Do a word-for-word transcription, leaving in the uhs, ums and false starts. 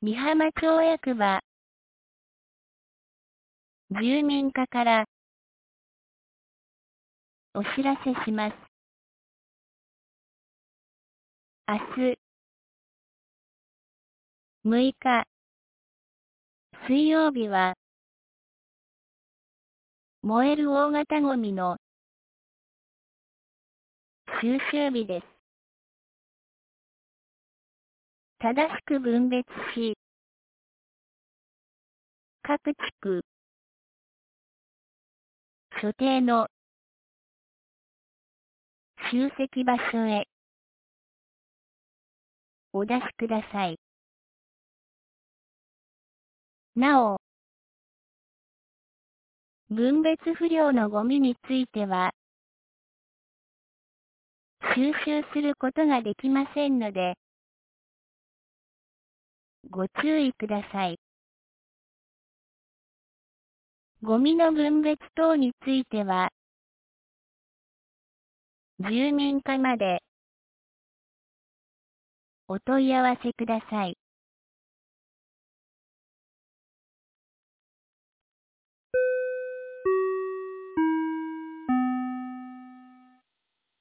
美浜町役場住民課からお知らせします。明日むいか水曜日は燃える大型ゴミの収集日です。正しく分別し、各地区所定の集積場所へお出しください。なお、分別不良のゴミについては、収集することができませんので、ご注意ください。ゴミの分別等については、住民課までお問い合わせください。